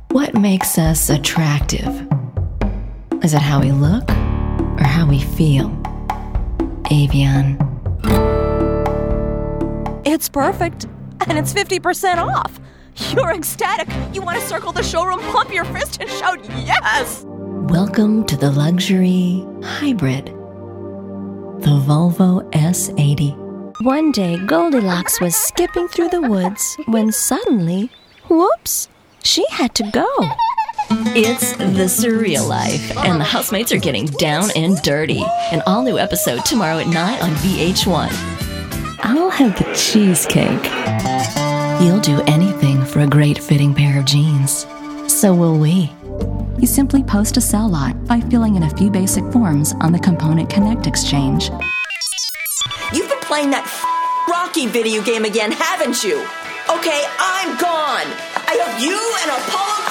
What makes us attractive? Is it how we look or how we feel? Avian. It's perfect, and it's 50% off. You're ecstatic. You want to circle the showroom, pump your fist, and shout yes! Welcome to the luxury hybrid, the Volvo S80. One day, Goldilocks was skipping through the woods when suddenly, whoops, she had to go. It's The Surreal Life, and the housemates are getting down and dirty. An all-new episode tomorrow at 9 on VH1. I'll have the cheesecake. You'll do anything for a great-fitting pair of jeans. So will we. You simply post a sell lot by filling in a few basic forms on the Component Connect exchange. You've been playing that Rocky video game again, haven't you? Okay, I'm gone. I hope you and Apollo